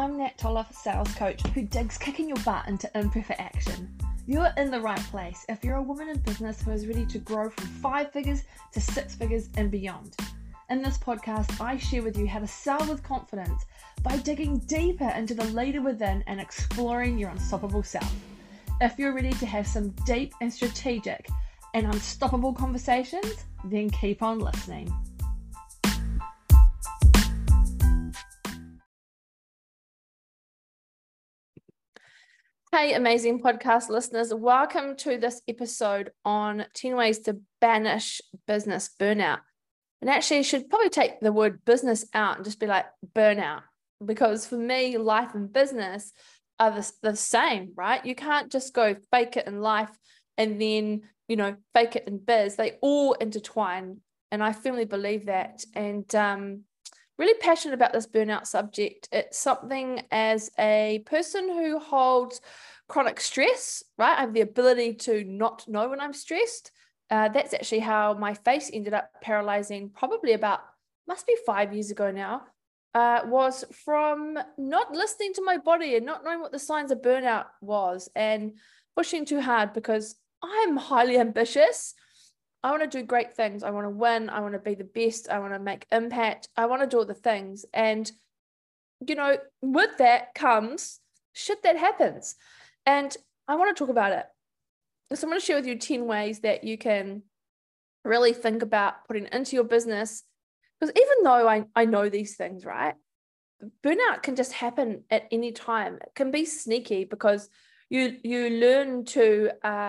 I'm Nat Toller, sales coach who digs kicking your butt into imperfect action. You're in the right place if you're a woman in business who is ready to grow from 5 figures to 6 figures and beyond. In this podcast, I share with you how to sell with confidence by digging deeper into the leader within and exploring your unstoppable self. If you're ready to have some deep and strategic and unstoppable conversations, then keep on listening. Hey, amazing podcast listeners. Welcome to this episode on 10 ways to banish business burnout. And actually, you should probably take the word business out and just be like burnout. Because for me, life and business are the same, right? You can't just go fake it in life and then, fake it in biz. They all intertwine. And I firmly believe that. And really passionate about this burnout subject. It's something as a person who holds chronic stress, right? I have the ability to not know when I'm stressed. That's actually how my face ended up paralyzing probably must be 5 years ago now, was from not listening to my body and not knowing what the signs of burnout was and pushing too hard because I'm highly ambitious. I want to do great things. I want to win. I want to be the best. I want to make impact. I want to do all the things. And, with that comes shit that happens. And I want to talk about it. So I'm going to share with you 10 ways that you can really think about putting into your business. Because even though I know these things, right? Burnout can just happen at any time. It can be sneaky because you learn to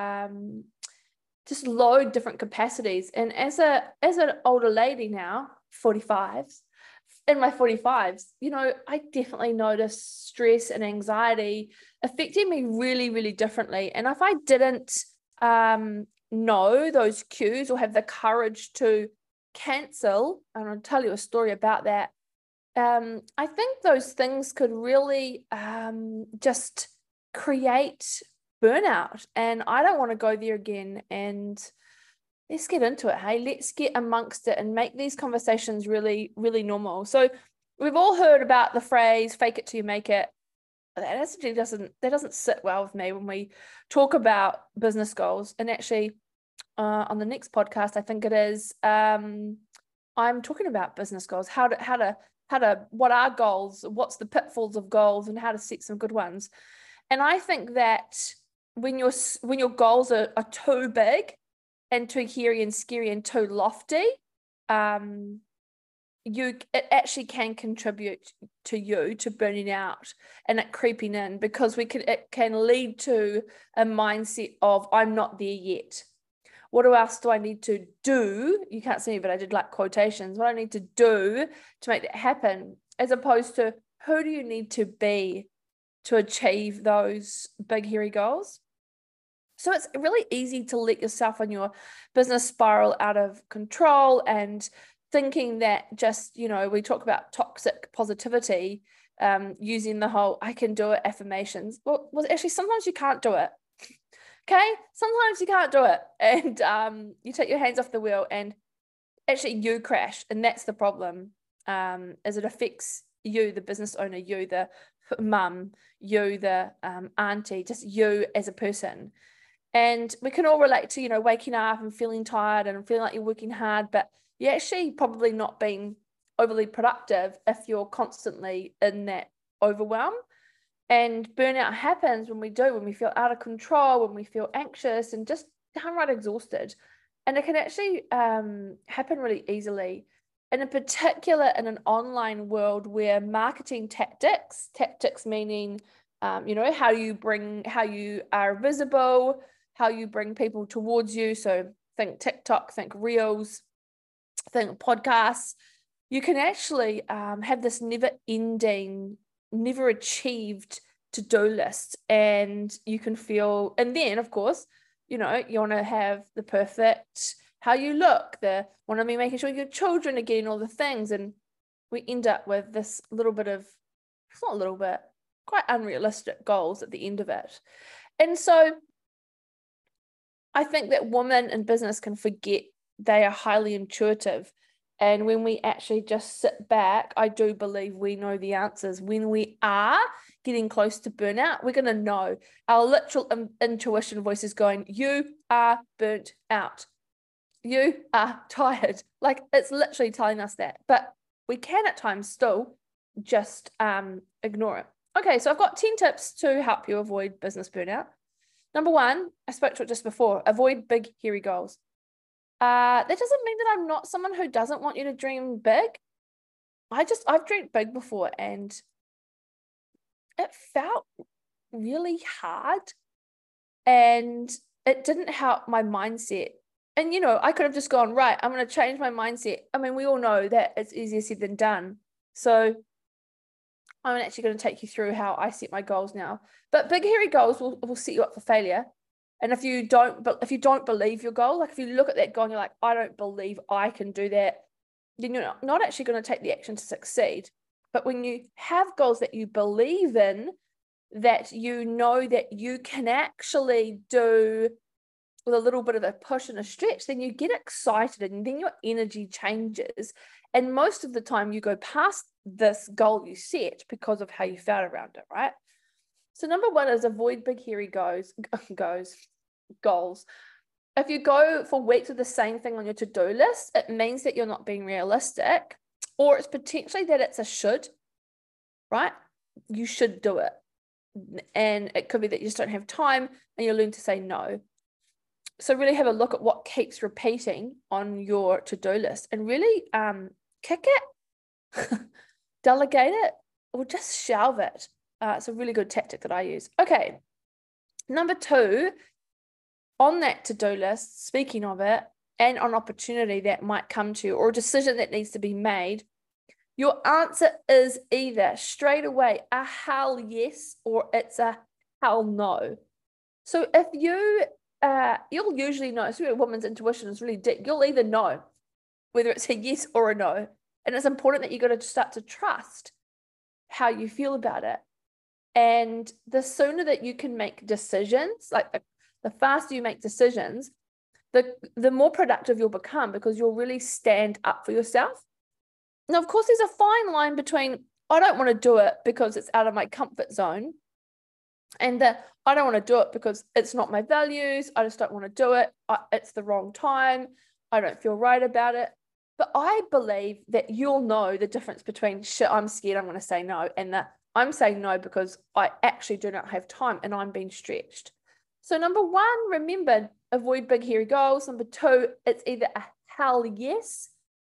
just load different capacities. And as an older lady now, in my 45s, I definitely notice stress and anxiety affecting me really, really differently. And if I didn't know those cues or have the courage to cancel, and I'll tell you a story about that, I think those things could really just create burnout, and I don't want to go there again. And let's get into it. Hey, let's get amongst it and make these conversations really, really normal. So we've all heard about the phrase "fake it till you make it." That actually doesn't sit well with me when we talk about business goals. And actually, on the next podcast, I think it is, I'm talking about business goals, what are goals, what's the pitfalls of goals, and how to set some good ones. And I think that when your goals are too big and too hairy and scary and too lofty, it actually can contribute to burning out and it creeping in, because it can lead to a mindset of I'm not there yet. What else do I need to do? You can't see me, but I did like quotations. What I need to do to make that happen, as opposed to who do you need to be to achieve those big, hairy goals. So it's really easy to let yourself and your business spiral out of control and thinking that just, we talk about toxic positivity, using the whole I can do it affirmations. Well, actually, sometimes you can't do it. Okay? Sometimes you can't do it. And you take your hands off the wheel and actually you crash. And that's the problem, as it affects you, the business owner, you, the mum, you, the auntie, just you as a person. And we can all relate to, waking up and feeling tired and feeling like you're working hard, but you're actually probably not being overly productive if you're constantly in that overwhelm. And burnout happens when we feel out of control, when we feel anxious and just downright exhausted. And it can actually happen really easily. And in particular, in an online world where marketing tactics meaning, how you are visible, how you bring people towards you. So think TikTok, think Reels, think podcasts. You can actually have this never-ending, never achieved to-do list, and you can feel, and then of course, you want to have the perfect, how you look, want to be making sure your children are getting all the things, and we end up with this quite unrealistic goals at the end of it. And so I think that women in business can forget they are highly intuitive And when we actually just sit back, I do believe we know the answers. When we are getting close to burnout, we're going to know. Our literal intuition voice is going, you are burnt out. You are tired. Like, it's literally telling us that. But we can at times still just ignore it. Okay, so I've got 10 tips to help you avoid business burnout. Number 1, I spoke to it just before, avoid big, hairy goals. That doesn't mean that I'm not someone who doesn't want you to dream big. I've dreamed big before and it felt really hard and it didn't help my mindset. And, you know, I could have just gone, right, I'm going to change my mindset. I mean, we all know that it's easier said than done. So I'm actually going to take you through how I set my goals now. But big, hairy goals will set you up for failure. And if you don't believe your goal, like if you look at that goal and you're like, I don't believe I can do that, then you're not actually going to take the action to succeed. But when you have goals that you believe in, that you know that you can actually do with a little bit of a push and a stretch, then you get excited and then your energy changes. And most of the time you go past this goal you set because of how you felt around it, right? So number 1 is avoid big, hairy goals. If you go for weeks with the same thing on your to-do list, it means that you're not being realistic, or it's potentially that it's a should, right? You should do it. And it could be that you just don't have time and you learn to say no. So really have a look at what keeps repeating on your to-do list and really kick it, delegate it, or just shelve it. It's a really good tactic that I use. Okay, number 2, on that to-do list, speaking of it, and an opportunity that might come to you or a decision that needs to be made, your answer is either straight away a hell yes or it's a hell no. So if you'll usually know, so a woman's intuition is really deep, you'll either know whether it's a yes or a no. And it's important that you got to start to trust how you feel about it. And the sooner that you can make decisions, like the faster you make decisions, the more productive you'll become because you'll really stand up for yourself. Now, of course, there's a fine line between I don't want to do it because it's out of my comfort zone and that I don't want to do it because it's not my values. I just don't want to do it. It's the wrong time. I don't feel right about it. But I believe that you'll know the difference between shit, I'm scared, I'm going to say no, and that I'm saying no because I actually do not have time and I'm being stretched. So number 1, remember, avoid big, hairy goals. Number 2, it's either a hell yes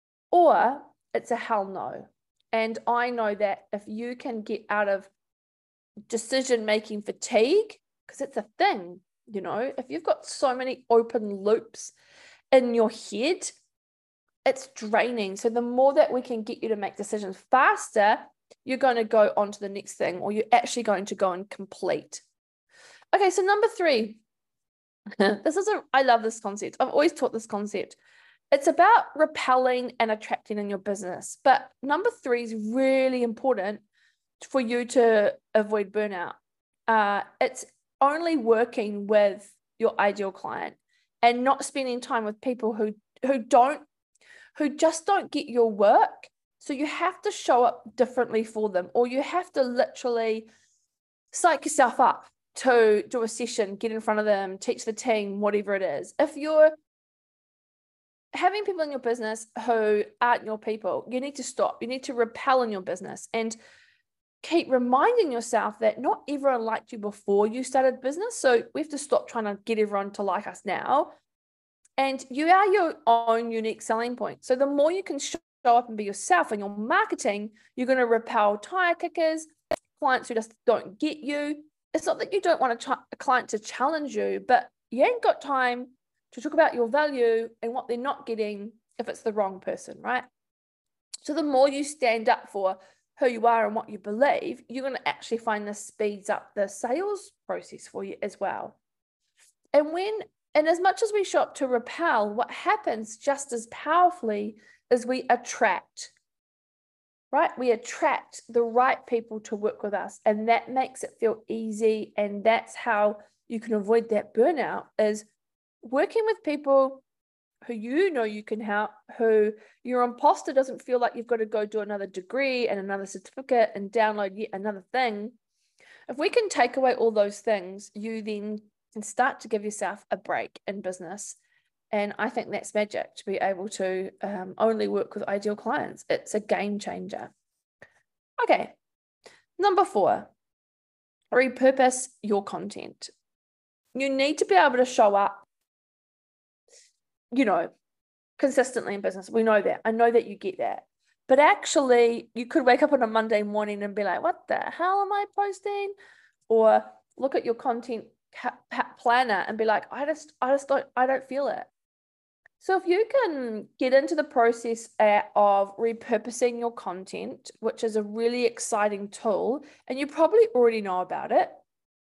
or it's a hell no. And I know that if you can get out of decision-making fatigue, because it's a thing, you know, if you've got so many open loops in your head, it's draining. So the more that we can get you to make decisions faster, you're going to go on to the next thing, or you're actually going to go and complete. Okay, so number 3, I love this concept. I've always taught this concept. It's about repelling and attracting in your business. But number 3 is really important for you to avoid burnout. It's only working with your ideal client and not spending time with people who just don't get your work. So you have to show up differently for them, or you have to literally psych yourself up to do a session, get in front of them, teach the team, whatever it is. If you're having people in your business who aren't your people, you need to stop. You need to repel in your business and keep reminding yourself that not everyone liked you before you started business. So we have to stop trying to get everyone to like us now. And you are your own unique selling point. So the more you can show up and be yourself in your marketing, you're going to repel tire kickers, clients who just don't get you. It's not that you don't want a client to challenge you, but you ain't got time to talk about your value and what they're not getting if it's the wrong person, right? So the more you stand up for who you are and what you believe, you're going to actually find this speeds up the sales process for you as well. And as much as we show up to repel, what happens just as powerfully is we attract, right? We attract the right people to work with us, and that makes it feel easy. And that's how you can avoid that burnout, is working with people who you know you can help, who your imposter doesn't feel like you've got to go do another degree and another certificate and download yet another thing. If we can take away all those things, you then can start to give yourself a break in business. And I think that's magic, to be able to only work with ideal clients. It's a game changer. Okay, number 4, repurpose your content. You need to be able to show up, consistently in business. We know that. I know that you get that. But actually, you could wake up on a Monday morning and be like, what the hell am I posting? Or look at your content planner and be like, I don't feel it. So if you can get into the process of repurposing your content, which is a really exciting tool, and you probably already know about it,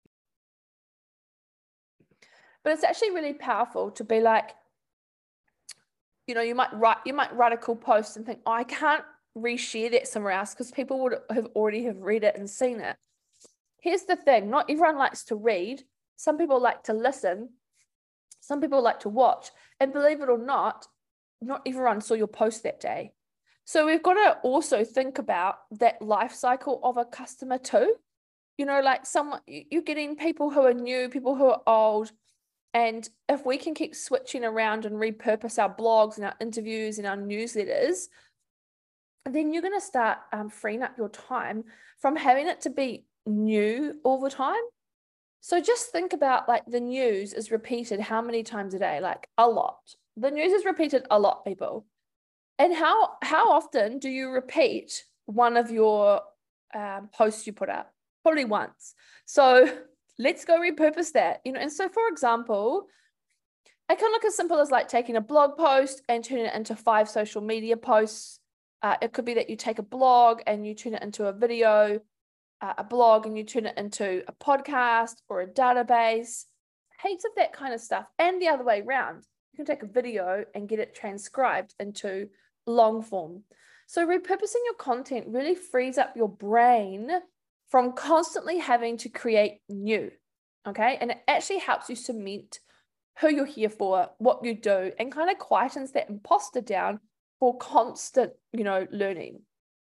but it's actually really powerful to be like, you might write a cool post and think, oh, I can't reshare that somewhere else because people would have already read it and seen it. Here's the thing, not everyone likes to read. Some people like to listen. Some people like to watch. And believe it or not everyone saw your post that day. So we've got to also think about that life cycle of a customer too. Like you're getting people who are new, people who are old. And if we can keep switching around and repurpose our blogs and our interviews and our newsletters, then you're going to start freeing up your time from having it to be new all the time. So just think about, like, the news is repeated how many times a day? Like, a lot. The news is repeated a lot, people. And how often do you repeat one of your posts you put up? Probably once. So let's go repurpose that. And so, for example, it can look as simple as like taking a blog post and turning it into 5 social media posts. It could be that you take a blog and you turn it into a video, a blog and you turn it into a podcast or a database, heaps of that kind of stuff. And the other way around, you can take a video and get it transcribed into long form. So repurposing your content really frees up your brain from constantly having to create new, okay? And it actually helps you cement who you're here for, what you do, and kind of quietens that imposter down for constant, learning.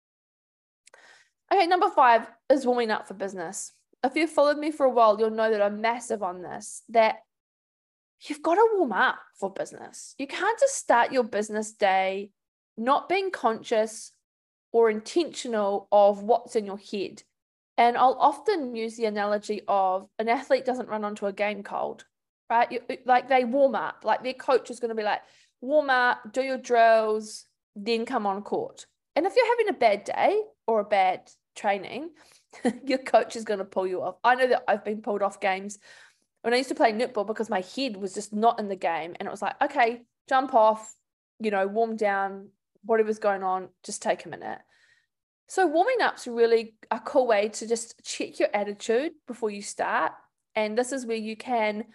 Okay, number 5 is warming up for business. If you've followed me for a while, you'll know that I'm massive on this, that you've got to warm up for business. You can't just start your business day not being conscious or intentional of what's in your head. And I'll often use the analogy of an athlete doesn't run onto a game cold, right? Like, they warm up, like their coach is going to be like, warm up, do your drills, then come on court. And if you're having a bad day or a bad training, your coach is going to pull you off. I know that I've been pulled off games when I used to play netball because my head was just not in the game. And it was like, okay, jump off, warm down, whatever's going on, just take a minute. So warming up's really a cool way to just check your attitude before you start. And this is where you can,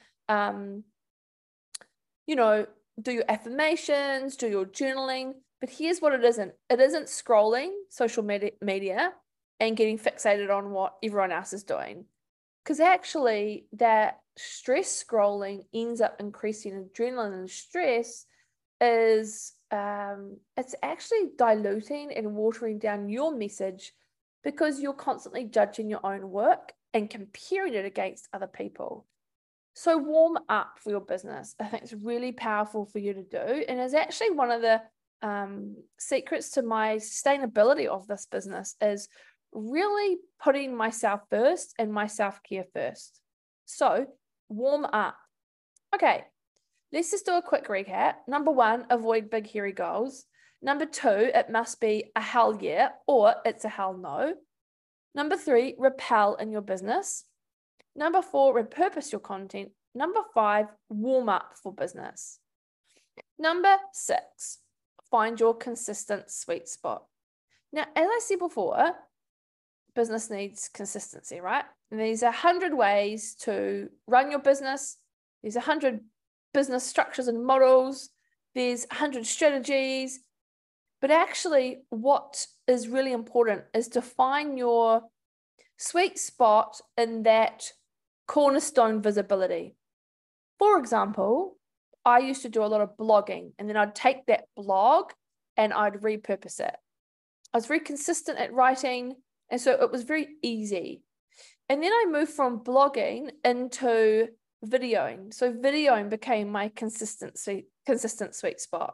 do your affirmations, do your journaling. But here's what it isn't. It isn't scrolling social media and getting fixated on what everyone else is doing. Because actually that stress scrolling ends up increasing adrenaline, and stress is it's actually diluting and watering down your message because you're constantly judging your own work and comparing it against other people. So warm up for your business. I think it's really powerful for you to do, and is actually one of the secrets to my sustainability of this business is really putting myself first and my self-care first. So warm up. Okay, let's just do a quick recap. Number 1, avoid big hairy goals. Number 2, it must be a hell yeah or it's a hell no. Number 3, repel in your business. Number 4, repurpose your content. Number 5, warm up for business. Number 6, find your consistent sweet spot. Now, as I said before, business needs consistency, right? And there's 100 ways to run your business. There's 100 business structures and models. There's 100 strategies. But actually, what is really important is to find your sweet spot in that cornerstone visibility. For example, I used to do a lot of blogging, and then I'd take that blog and I'd repurpose it. I was very consistent at writing, and so it was very easy. And then I moved from blogging into videoing. So videoing became my consistent sweet spot.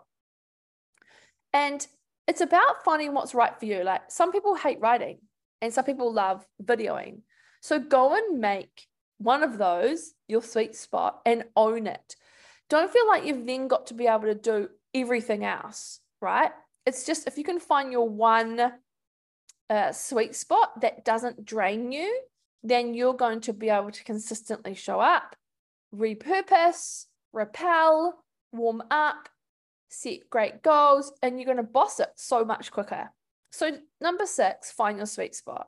And it's about finding what's right for you. Like, some people hate writing and some people love videoing. So go and make one of those your sweet spot and own it. Don't feel like you've then got to be able to do everything else, right? It's just, if you can find your one sweet spot that doesn't drain you, then you're going to be able to consistently show up, repurpose, repel, warm up, set great goals, and you're going to boss it so much quicker. So number 6, find your sweet spot.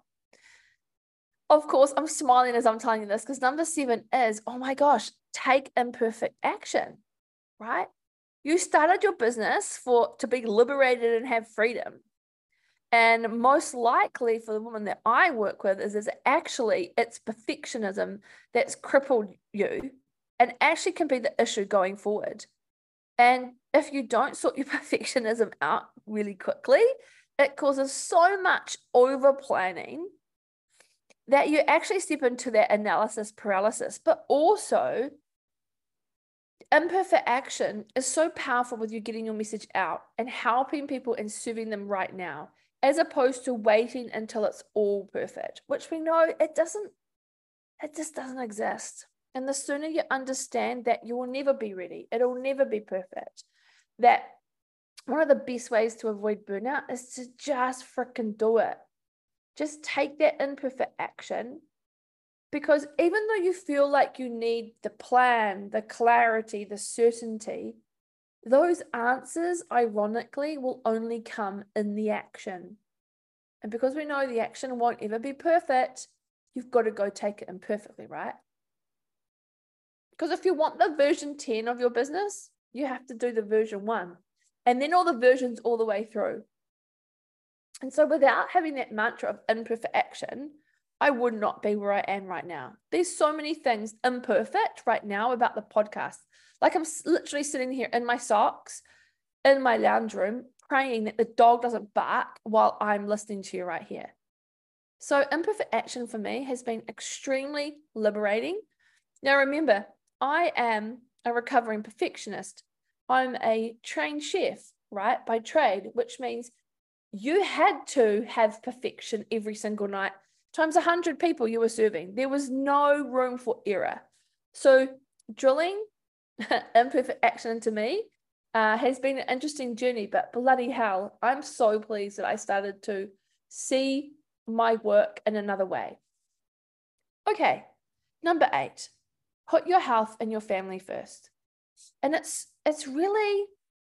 Of course, I'm smiling as I'm telling you this, because number 7 is, oh my gosh, take imperfect action, right? You started your business to be liberated and have freedom. And most likely for the woman that I work with is it's perfectionism that's crippled you and actually can be the issue going forward. And if you don't sort your perfectionism out really quickly, it causes so much over planning that you actually step into that analysis paralysis. But also, imperfect action is so powerful with you getting your message out and helping people and serving them right now, as opposed to waiting until it's all perfect, which we know it just doesn't exist. And the sooner you understand that, you will never be ready, it'll never be perfect, that one of the best ways to avoid burnout is to just freaking do it. Just take that imperfect action, because even though you feel like you need the plan, the clarity, the certainty, those answers, ironically, will only come in the action. And because we know the action won't ever be perfect, you've got to go take it imperfectly, right? Because if you want the version 10 of your business, you have to do the version 1, and then all the versions all the way through. And so without having that mantra of imperfect action, I would not be where I am right now. There's so many things imperfect right now about the podcast. Like, I'm literally sitting here in my socks in my lounge room, praying that the dog doesn't bark while I'm listening to you right here. So imperfect action for me has been extremely liberating. Now, remember, I am a recovering perfectionist. I'm a trained chef, right, by trade, which means you had to have perfection every single night, times 100 people you were serving. There was no room for error. So drilling imperfect action into me has been an interesting journey, but bloody hell, I'm so pleased that I started to see my work in another way. Okay, number 8, put your health and your family first. And it's really,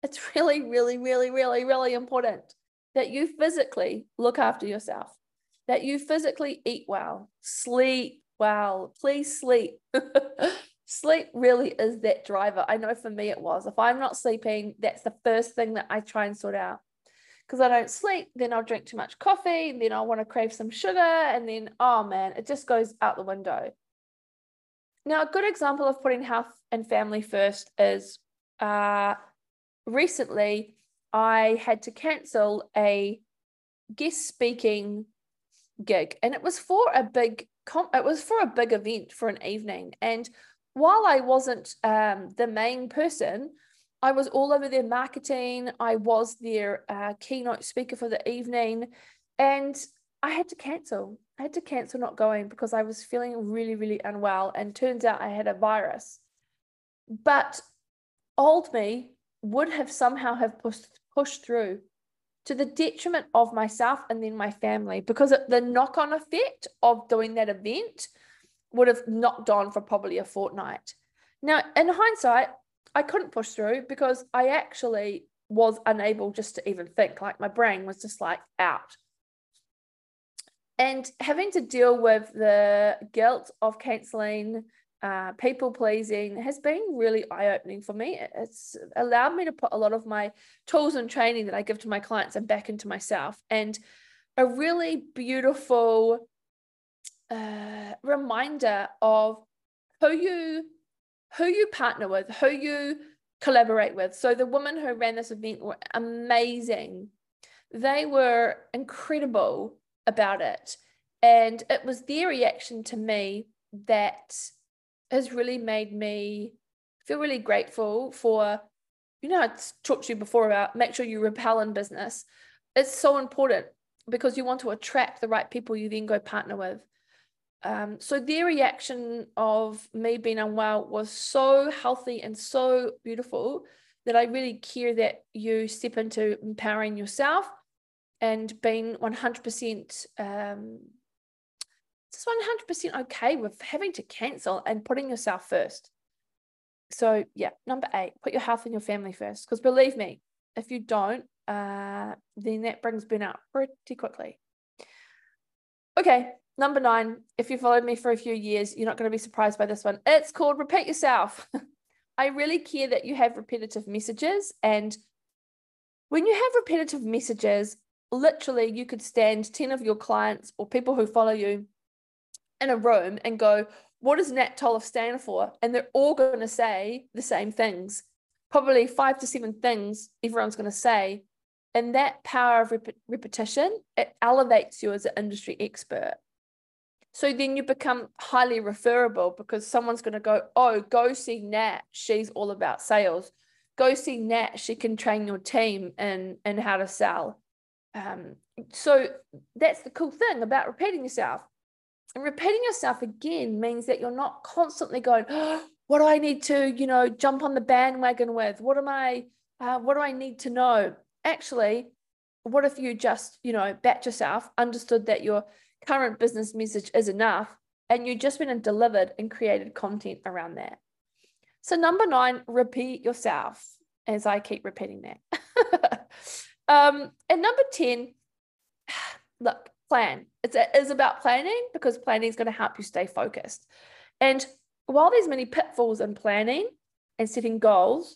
really important that you physically look after yourself, that you physically eat well, sleep well, please sleep. Sleep really is that driver. I know for me it was. If I'm not sleeping, that's the first thing that I try and sort out. Because I don't sleep, then I'll drink too much coffee, and then I'll want to crave some sugar, and then, oh man, it just goes out the window. Now, a good example of putting health and family first is recently I had to cancel a guest speaking gig, and it was for a big event for an evening. And while I wasn't the main person, I was all over their marketing. I was their keynote speaker for the evening, and I had to cancel. Not going because I was feeling really, really unwell, and turns out I had a virus. But old me would have somehow have pushed through, to the detriment of myself and then my family, because the knock-on effect of doing that event would have knocked on for probably a fortnight. Now, in hindsight, I couldn't push through because I actually was unable just to even think. Like, my brain was just like out. And having to deal with the guilt of canceling, people pleasing, has been really eye-opening for me. It's allowed me to put a lot of my tools and training that I give to my clients and back into myself. And a really beautiful reminder of who you partner with, who you collaborate with. So the women who ran this event were amazing. They were incredible about it. And it was their reaction to me that has really made me feel really grateful for, I talked to you before about make sure you repel in business. It's so important because you want to attract the right people you then go partner with. So their reaction of me being unwell was so healthy and so beautiful that I really care that you step into empowering yourself and being 100%, just 100% okay with having to cancel and putting yourself first. So yeah, number 8, put your health and your family first. Because believe me, if you don't, then that brings burnout pretty quickly. Okay, number 9, if you followed me for a few years, you're not going to be surprised by this one. It's called repeat yourself. I really care that you have repetitive messages. And when you have repetitive messages, literally you could stand 10 of your clients or people who follow you in a room and go, what does Nat Toloff stand for? And they're all going to say the same things, probably 5 to 7 things everyone's going to say. And that power of repetition, it elevates you as an industry expert. So then you become highly referable because someone's going to go, oh, go see Nat. She's all about sales. Go see Nat. She can train your team in how to sell. So that's the cool thing about repeating yourself. And repeating yourself again means that you're not constantly going, oh, what do I need to, jump on the bandwagon with? What do I need to know? Actually, what if you just, backed yourself, understood that your current business message is enough, and you just went and delivered and created content around that? So number 9, repeat yourself, as I keep repeating that. And number 10, look, plan. It is about planning because planning is going to help you stay focused. And while there's many pitfalls in planning and setting goals,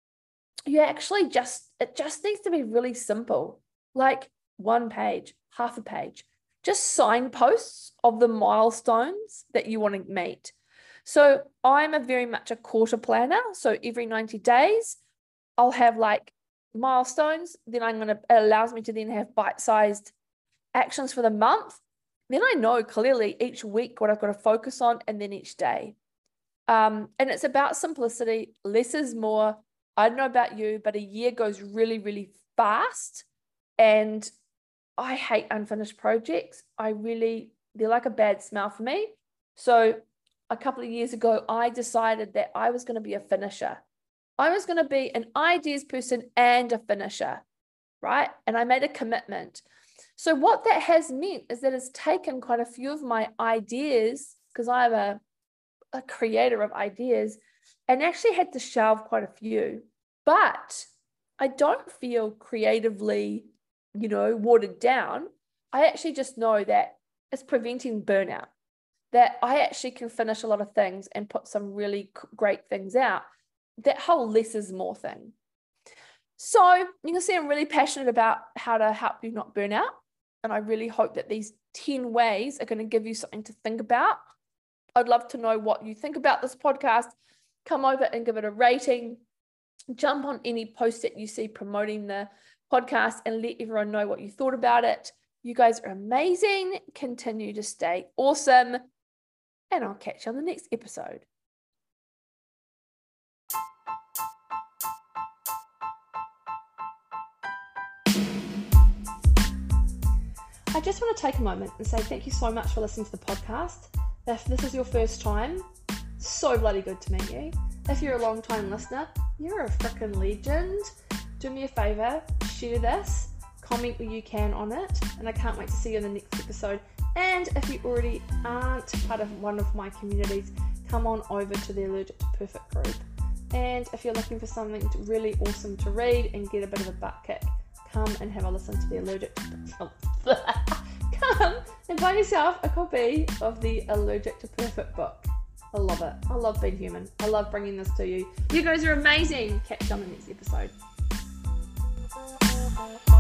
it just needs to be really simple, like 1 page, half a page, just signposts of the milestones that you want to meet. So I'm very much a quarter planner. So every 90 days, I'll have like milestones. Then it allows me to then have bite-sized actions for the month. Then I know clearly each week what I've got to focus on and then each day. And it's about simplicity. Less is more. I don't know about you, but a year goes really, really fast. And I hate unfinished projects. They're like a bad smell for me. So a couple of years ago, I decided that I was going to be a finisher. I was going to be an ideas person and a finisher, right? And I made a commitment. So what that has meant is that it's taken quite a few of my ideas, because I'm a creator of ideas, and actually had to shelve quite a few. But I don't feel creatively, watered down. I actually just know that it's preventing burnout, that I actually can finish a lot of things and put some really great things out. That whole less is more thing. So you can see I'm really passionate about how to help you not burn out. And I really hope that these 10 ways are going to give you something to think about. I'd love to know what you think about this podcast. Come over and give it a rating. Jump on any post that you see promoting the podcast and let everyone know what you thought about it. You guys are amazing. Continue to stay awesome. And I'll catch you on the next episode. I just want to take a moment and say thank you so much for listening to the podcast. If this is your first time, so bloody good to meet you. If you're a long time listener, you're a freaking legend. Do me a favor, share this, comment where you can on it, and I can't wait to see you in the next episode. And if you already aren't part of one of my communities, come on over to the Allergic to Perfect group. And if you're looking for something really awesome to read and get a bit of a butt kick, come and have a listen to the Allergic to Come and buy yourself a copy of the Allergic to Perfect book. I love it. I love being human. I love bringing this to you. You guys are amazing. Catch you on the next episode.